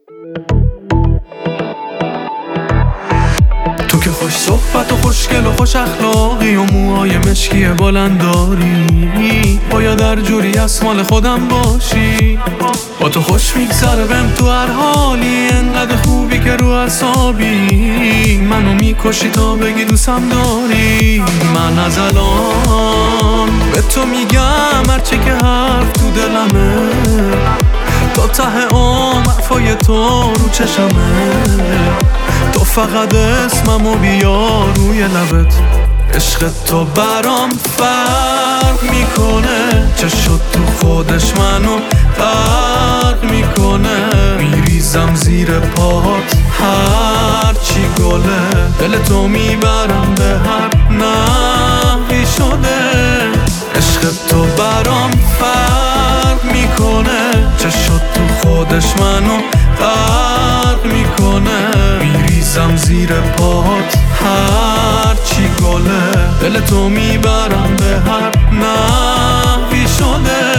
تو که خوش صحبت و خوشگل و خوش اخلاقی و موهای مشکی بلند داری، باید در جوری از مال خودم باشی. با تو خوش میگذره بهم تو هر حالی، انقدر خوبی که رو اعصابی منو میکشی تا بگی دوستم داری. من از الان به تو میگم هرچه که حرف تو دلمه، تا ته عمر وفای تو رو چشمه. تو فقط اسممو بیار روی لبت، عشق تو برام فرق میکنه. چشات تو خودش منو غرق میکنه. میریزم زیر پات هرچی گله، دل تو میبرم به هر نحوی شده. عشق تو برام فرق میکنه. چشات تو خودش منو غرق میکنه. میریزم زیر پات هرچی گله، دل تو میبرم به هر نحوی شده.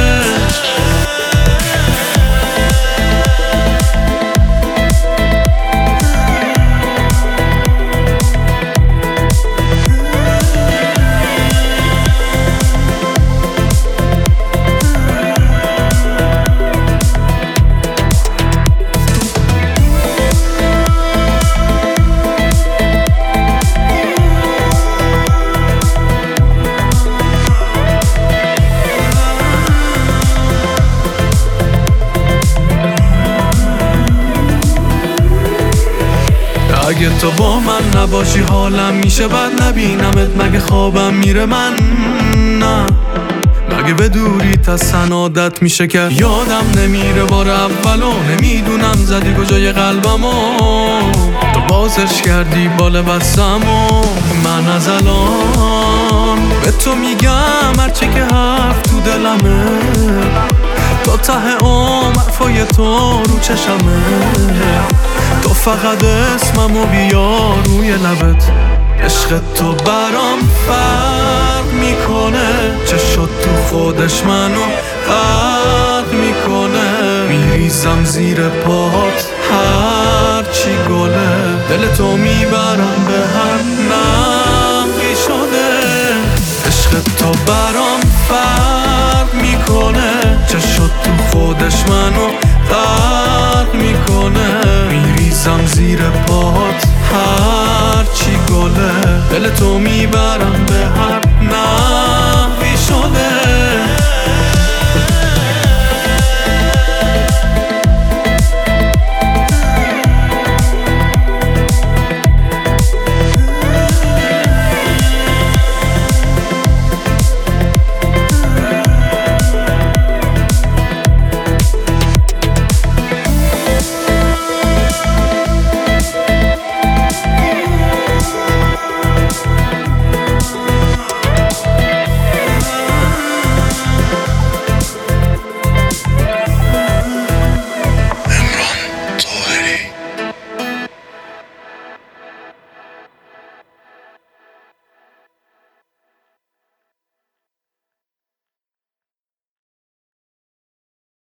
اگه تو با من نباشی حالم میشه بد، نبینمت مگه خوابم میره من؟ نه مگه به دوریت از سعادت میشه که یادم نمیره بار اولو. نمیدونم زدی کجای قلبمو، تو بازش کردی بال بستمو. من از الان به تو میگم هرچه که حرف تو دلمه، تا ته عمر وفای تو رو چشمه. تو فقط اسممو بیار روی لبت، عشق تو برام فرق میکنه. چشات تو خودش منو غرق میکنه. میریزم زیر پات هرچی گله، دل تو میبرم به هر نحوی شده. عشق تو برام فرق میکنه. چشات تو خودش منو غرق میکنه. میریزم زیر پات هرچی گله، دل تو میبرم